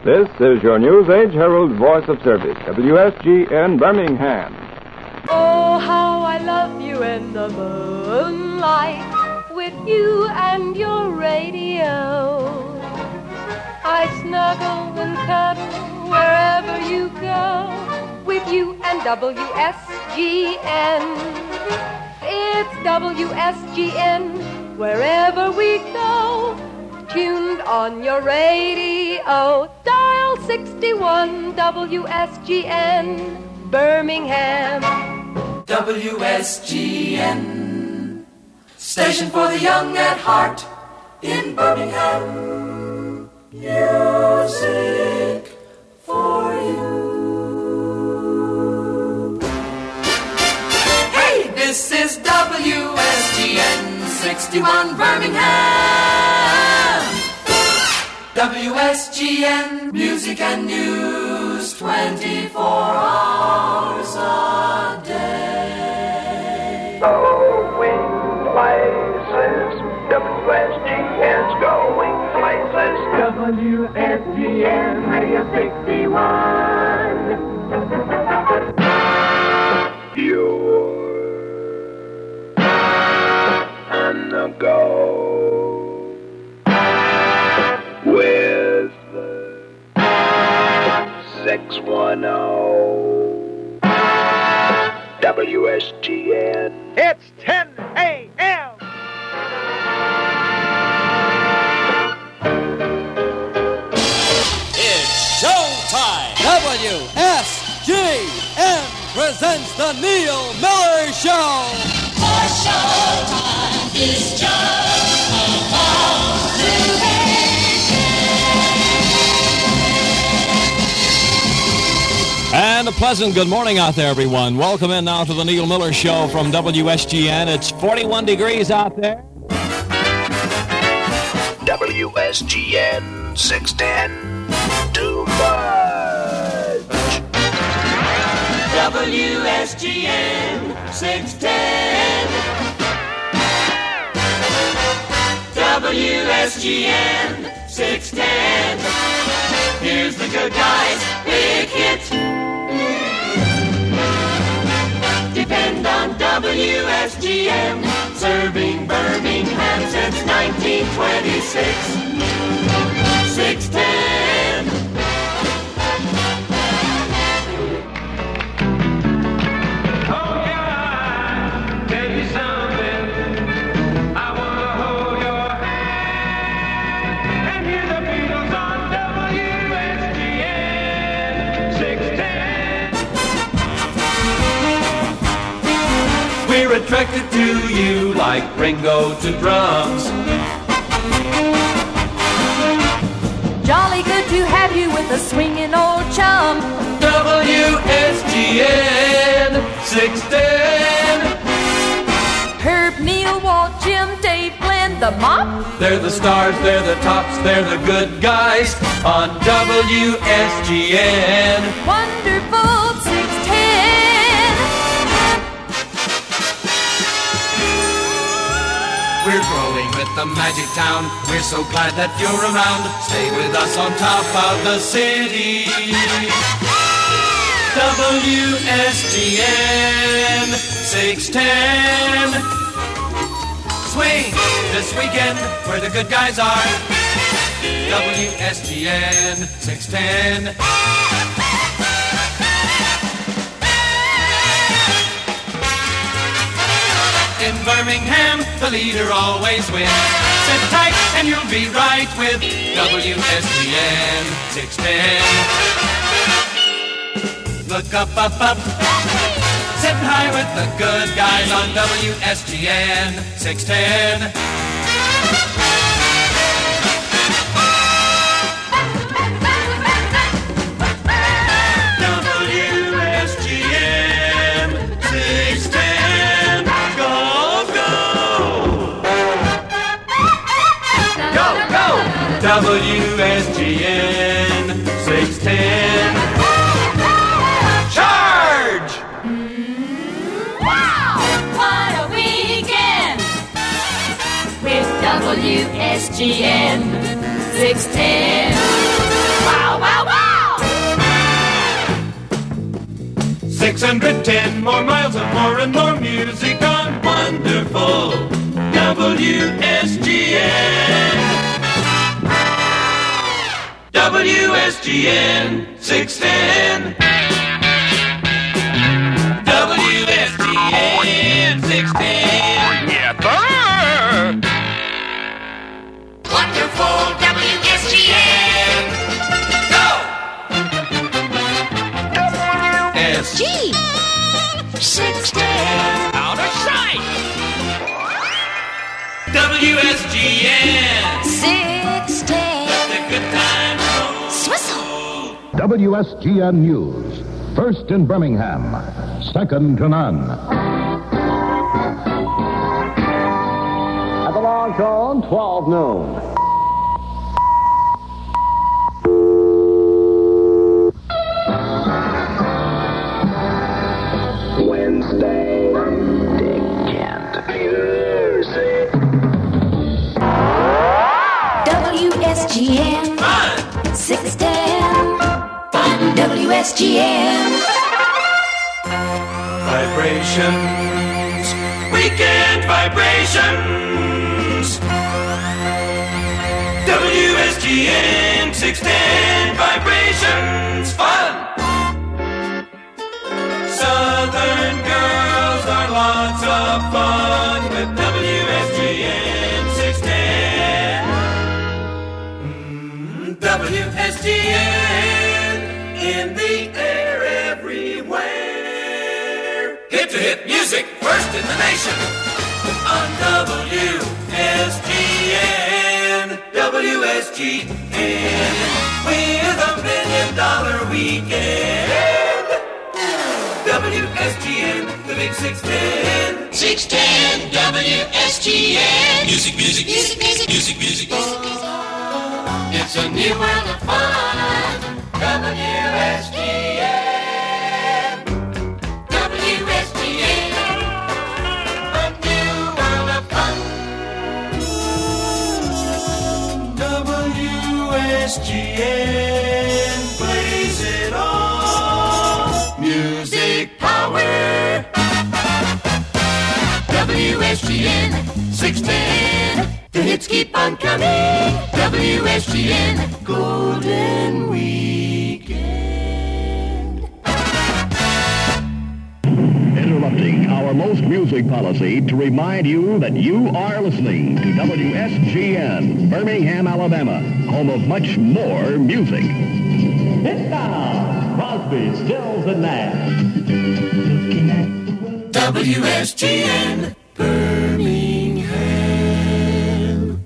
This is your News Age Herald Voice of Service, WSGN Birmingham. Oh, how I love you in the moonlight, with you and your radio. I snuggle and cuddle wherever you go, with you and WSGN. It's WSGN wherever we go, tuned on your radio. Dial 61 WSGN, Birmingham. WSGN, station for the young at heart in Birmingham. Music for you. Hey, this is WSGN 61 Birmingham. WSGN, music and news 24 hours a day. Going places, WSGN's going places. WSGN Radio 61. You're on the go with 610 WSGN. It's 10 a.m. It's showtime! WSGN presents the Neil Miller Show! Our showtime is just about to begin. And a pleasant good morning out there, everyone. Welcome in now to the Neil Miller Show from WSGN. It's 41 degrees out there. WSGN 610. Too much. WSGN 610. WSGN 610. Here's the good guys' big hit. Depend on WSGN, serving Birmingham since 1926. 610. Oh yeah, tell you something. I wanna hold your hand and hear the Beatles on WSGN 610. We're attracted to you like Ringo to drums. Jolly good to have you with a swinging old chum. WSGN 610. Herb, Neil, Walt, Jim, Dave, Glenn, the mop. They're the stars, they're the tops, they're the good guys on WSGN. Wonderful 610. We're growing with the magic town. We're so glad that you're around. Stay with us on top of the city. WSGN 610. Swing this weekend where the good guys are. WSGN 610. In Birmingham, the leader always wins. Sit tight and you'll be right with WSGN 610. Look up. Sitting high with the good guys on WSGN 610. WSGN 610. Go! WSGN 610. Charge! Wow! What a weekend! With WSGN 610. Wow, wow, 610 more miles of more and more music on wonderful WSGN. WSGN 610. WSGN 610. Yeah, sir. Wonderful WSGN. Go! G 610. Out of sight. WSGN. 610. The good times roll. Swizzle. WSGN News. First in Birmingham, second to none. At the long tone, 12 noon. Wednesday, Dick Kent Music. WSGN. Fun. 610. Fun. WSGN. Vibrations. Weekend vibrations. WSGN 610 vibrations. Fun. Southern girls are lots of fun with WSGN 610. WSGN in the air everywhere. Hit to hit music, first in the nation. On WSGN, WSGN, with $1 million weekend. WSGN, the big 610. 610 WSGN. Music, music, Music, music, music, music. It's a new world of fun. WSGN. WSGN. A new world of fun. WSGN plays it all. Music power. WSGN 610. The hits keep on coming. WSGN Golden Weekend. Interrupting our most music policy to remind you that you are listening to WSGN, Birmingham, Alabama, home of much more music. It's now Crosby, Stills, and Nash. WSGN Birmingham.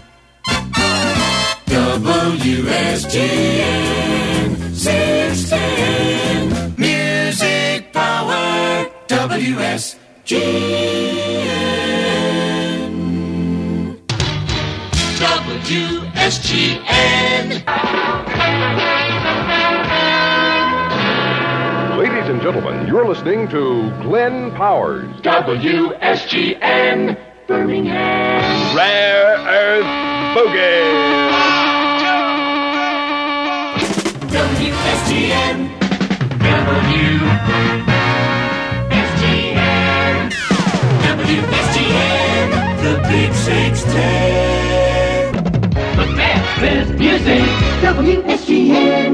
WSGN 610. Music power. WSGN. WSGN. Ladies and gentlemen, you're listening to Glenn Powers. WSGN Birmingham. Rare Earth Boogie. WSGN WSGN WSGN The Big 610. The best music. WSGN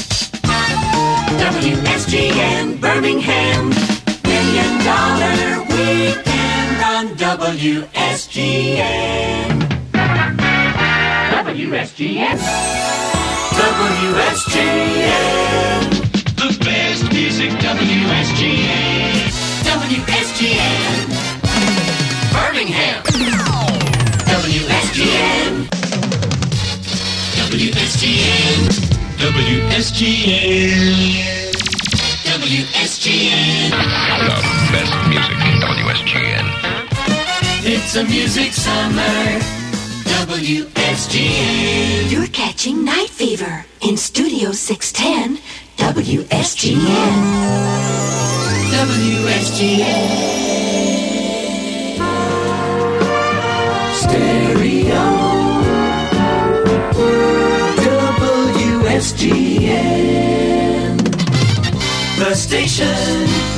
WSGN Birmingham. $1 million weekend on WSGN. WSGN WSGN. The best music. WSGN WSGN Birmingham. WSGN WSGN WSGN WSGN. The best music in WSGN. It's a music summer. WSGN. You're catching night fever in Studio 610 WSGN. WSGN Stereo. WSGN, the station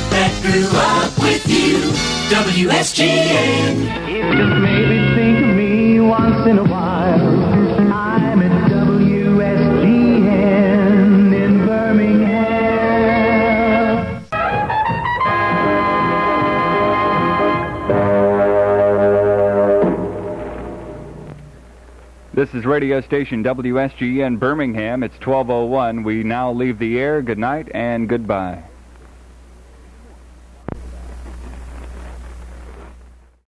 grew up with you, WSGN. If you maybe think of me once in a while, I'm at WSGN in Birmingham. This is radio station WSGN Birmingham. It's 12:01. We now leave the air. Good night and goodbye.